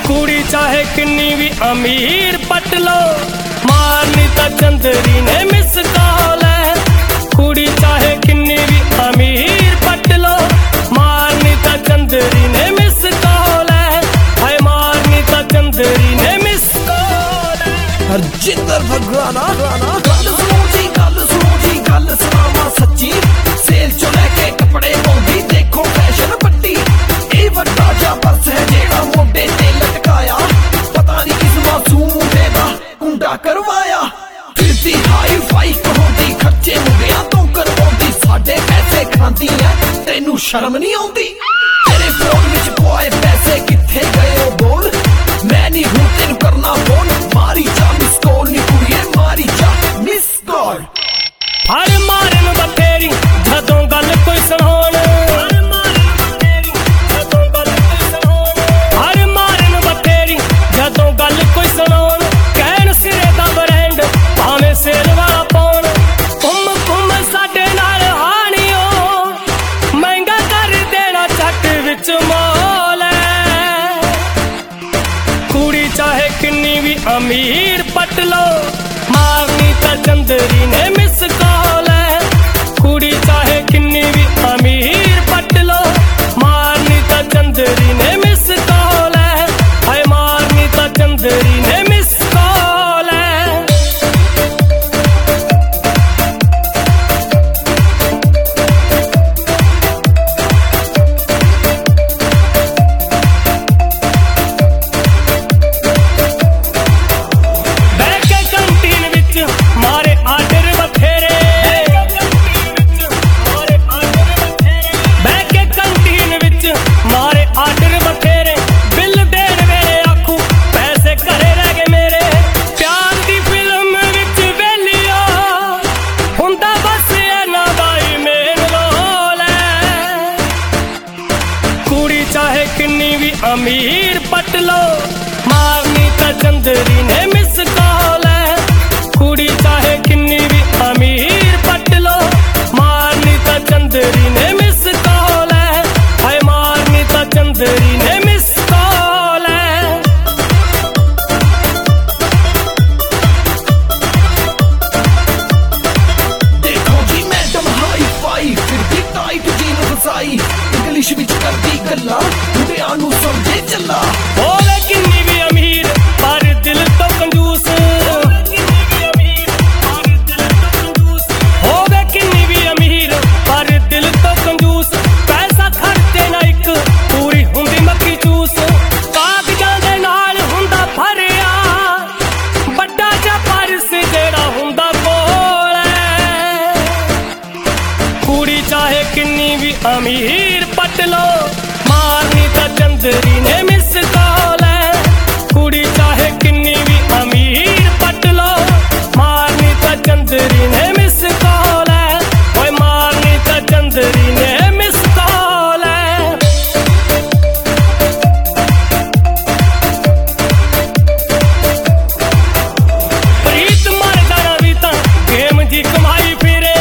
कुड़ी चाहे किन्नी भी अमीर पट लो, मारनी तो चंदरी ने मिस कॉल है। कुड़ी चाहे किन्नी भी अमीर पट लो, मारनी तो चंदरी ने मिस कॉल है। हाय मारनी तो चंदरी ने मिस कॉल है। हरजिंदर भगवाना गल सुनो जी गल सुनावा सच्ची, सेल चो लैके कपड़े पाउंदी देखो फैशन पट्टी। ए वड्डा जा पर्स है जेड़ा मोढे ते लटकाया, पता नहीं किस मासूम मुंडे दा कुंडा करवाया। फिरदी हाई फाई कहौंदी खर्चे मुंडियां तो करवाउंदी, साडे पैसे खांदी है तेनू शर्म नहीं आउंदी। तेरे फोन विच पवाए पैसे कित्थे गए ओ बोल, मैं नहीं हूं तेनू करना फोन। मारी जा मिस कॉल नी कुड़िए मारी जा मिस कॉल। हर मारन बथेरी जदों गल कोई सुनाउण, हर मारन बथेरी जदों गल कोई सुनाउण। कहण सिरे दा ब्रांड भावें सेल वाला पाउण। घुम साडे नाल हानियो, महंगा कर देना झट विच मोल है। कुड़ी चाहे किन्नी भी अमीर पट लो, मारनी तो चंदरी ने मिस कॉल है। कुड़ी चाहे किन्नी भी अमीर पट लो, मारनी तो चंदरी ने मिस कॉल है। हाय मारनी तो चंदरी ने मिस कॉल है। बैके कंटीन विच मारे आर्डर बथेरे, बैके कंटीन विच मारे आर्डर बथेरे। बिल देण वेले आखू पैसे घरे रह गए मेरे। प्यार दी फिल्म विच वेलियो हुंदा बस इन्हां दा ही मेन रोल है। कुड़ी चाहे किन्नी भी अमीर पट लो, मारनी तो चंदरी ने मिस कॉल है। कुड़ी चाहे किन्नी भी अमीर पट लो, मारनी तो चंदरी ने मिस कॉल है। हाय मारनी तो चंदरी ने मिस कॉल है। देखो जी मैडम हाई फाई फिरदी टाइट जीन फसाई, इंग्लिश विच करदी गल्लां मुंडियां नू समझे चला। होवे किन्नी भी अमीर पर दिल तो कंजूस, होवे किन्नी भी अमीर पर दिल तो कंजूस। पैसा खर्चे ना एक पूरी हुंदी मक्की चूस, कागजां दे नाल हुंदा भरिया बड्डा जा पर्स जेड़ा हुंदा कोल है। कुड़ी चाहे किन्नी भी अमीर पट लो, मारनी तो चंदरी ने मिस कॉल है। कुड़ी चाहे किन्नी भी अमीर पट लो, मारनी तो चंदरी ने मिस कॉल है। ओए मारनी तो चंदरी ने मिस कॉल है। प्रीत मर जाना भी तां गेम जी कमाई फिरे,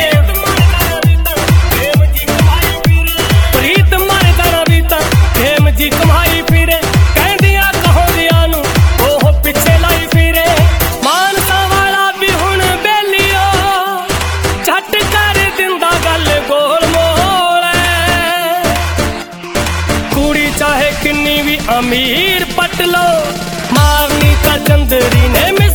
प्रीत मर जाना भी तां गेम जी कमाई फिरे। कहंदियां कहोंदियां नू ओह पिछे लाई फिरे। मानसा वाला भी हुण बेलियो झट कर दिंदा गल गोल मोल है। कुड़ी चाहे किन्नी भी अमीर पट लो, मारनी तो चंदरी ने मिस